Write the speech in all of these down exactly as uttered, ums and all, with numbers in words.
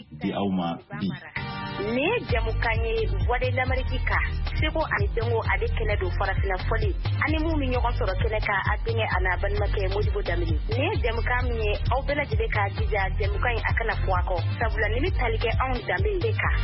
di aw ma bi. Ne jamukanye voix de l'Amérique seko ani dengo ade kene do farafina foli ani mu mi ñogon soro kene ka adinge ana ban make Modibo Dambélé ne jamukam ni aw bela jide ka dija jamukan akana fuako sabula ni talike on Dambélé ka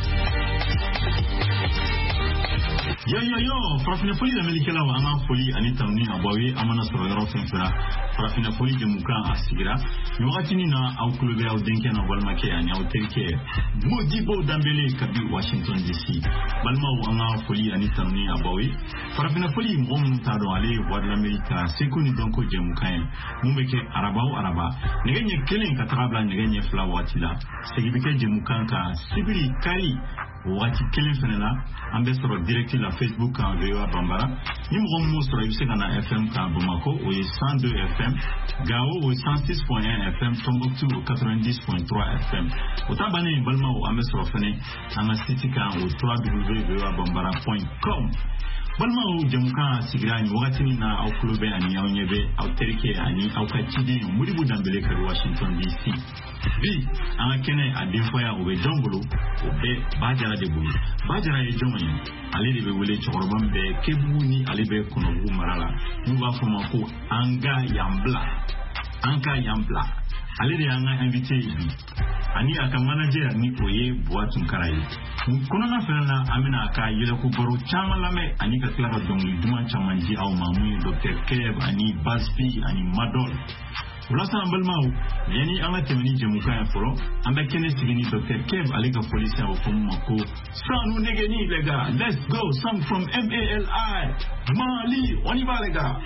yo yo yo farafina foli l'Amérique la wana foli ani tamni abawe amana soro yoro fenfera farafina foli jamukan asigira wakati ni na aw kulube aw denke na wal make ani aw terke Modibo Dambélé kabi Washington D C balma wana foli ani tamni abawe farafina foli ngom ta do ale wad l'Amérique seko ni donko jamukan mumbeke araba o araba negenye kelen ka trabla negenye fla watila segibike jamukan ka sibiri kali wati kelen fenela ambe soro direct la Facebook ka V O A Bambara ni mo mo soro yuse kana F M ka Bamako o cent deux F M Gao o cent six point un F M Tombouctou o quatre-vingt-dix point trois F M o tabane balma o ambe soro fene anga site ka o w w w point v o a bambara point com balma o jamuka sigrani wakati ni na au klube ani au nyebe au terike ani au kachide Modibo Dambélé ka Washington D C vi anga kene adinfoya o be jongolo o be bajara de bulu bajara e jonyi ale de be wele chorobam be kebu ni ale be konobu marala nu ba foma ko anga yambla anka yambla ale de anga invité bi ani aka manager ni oye boatun karayi kono na fena amina aka yele ko boro chama lame ani ka kla ka dongli duma chamanji au mamu Docteur Kev ani Baspi ani Madol Rasa ambalmau yani anga temeni jamuka ya foro amba kene sigini Docteur Kev alega police au komako sanu negeni lega let's go some from M A L I Mali on y va les gars.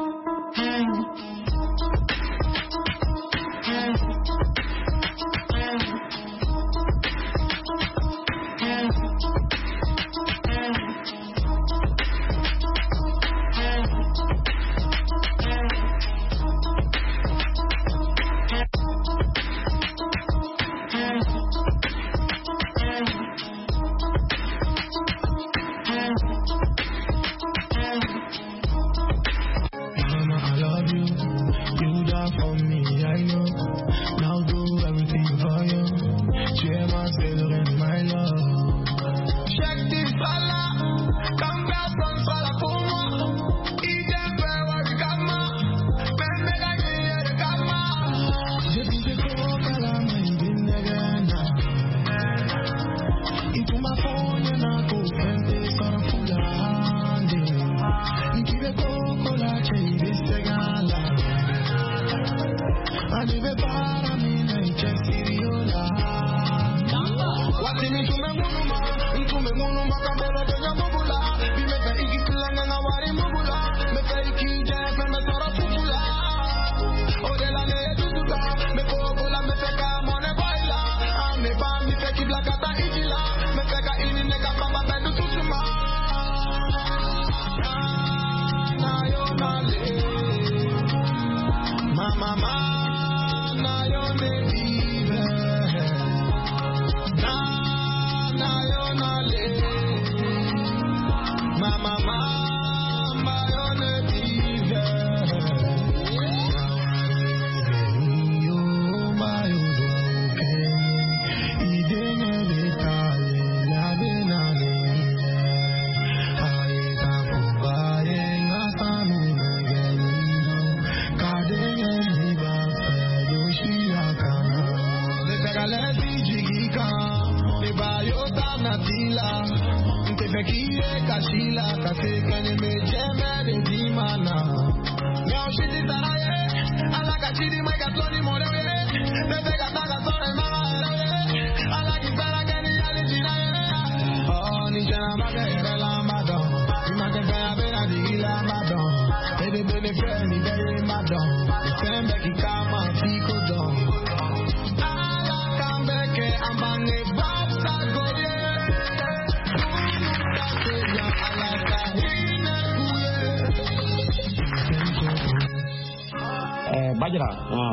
Bajara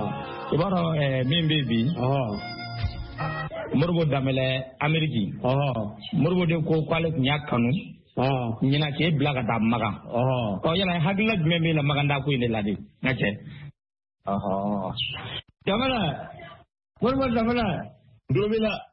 ah ibaro eh min baby oh Modibo Dambélé Ameriki oh Modibo de ko kwale nya kanu oh nyina ke blaga da maga oh ko yana hagla meme la maganda ko inde ladi ngache oh Dambélé Modibo Dambélé Domila